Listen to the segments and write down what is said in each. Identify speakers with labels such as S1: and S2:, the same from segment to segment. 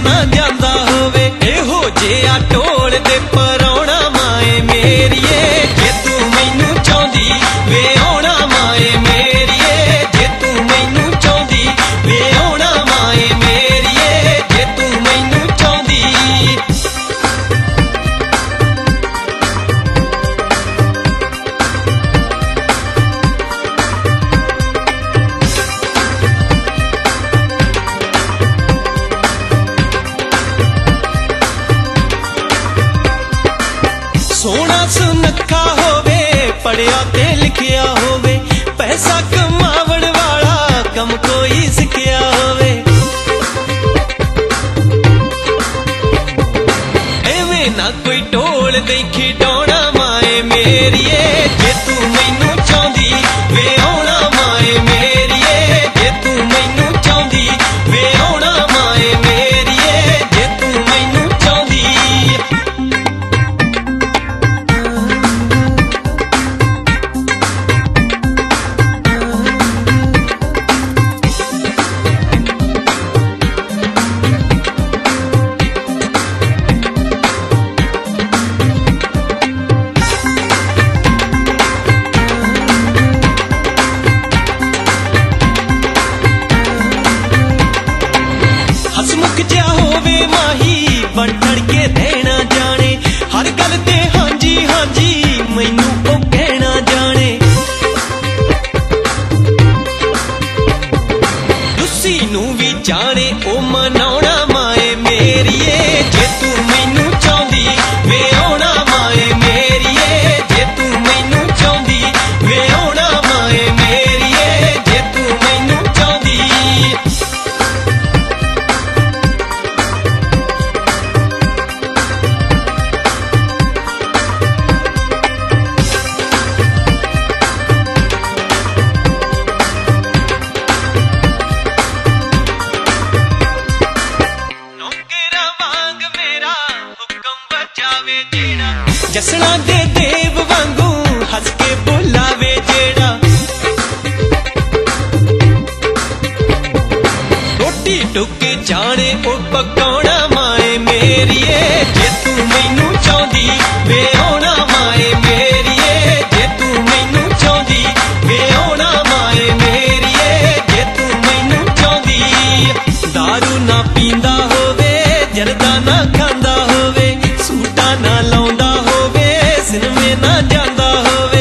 S1: ना जांदा होवे। एहो जिहा ढोल दे पराउणा माए मेरिए, जे तू मैनू चाहुंदी वे आउणा माए मेरिए, जे तू मैनू चाहुंदी वे आउणा माए मेरिए, जे तू मैनू चाहुंदी। सोना सुनखा होवे, पढ़िया ते लिखिया होवे, पैसा कमावण वाला कम कोई सिखिया होवे। एवें ना कोई ढोल दे खिडौणा माए मेरिए, जे तू मैनू चाहुंदी वे आउणा माए मेरिए, जे तू मैनू चाहुंदी वे आउणा माए मेरिए, जे तू मैनू चाहुंदी। हसमुख जा होवे माही, बन चढ़ के रहना जाने, हर गल ते हांजी हांजी मैनू ओ कहना जाने। रुस्सी नू भी जाने ओ मनाउणा माए मेरिए, जे तू मैनू चाहुंदी वे आउणा माए मेरिए, जे तू मैनू चाहुंदी वे आउणा माए मेरिए, जे तू मैनू चाहुंदी। जसना दे देव वांगू हस के बुलावे जेड़ा, रोटी टुक जाने ओ पकाउणा माए मेरिए, जे तू मैनू चाहुंदी वे आउणा माए मेरिए, जे तू मैनू चाहुंदी वे आउणा माए मेरिए, जे तू मैनू चाहुंदी। दारू ना पींदा होवे, जरदा ना खांदा होवे, सूटा ना लाउंदा होवे, सिनेमे ना जांदा होवे।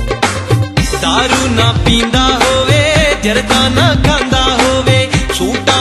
S1: दारू ना पींदा होवे, जरदा ना खांदा होवे, सूटा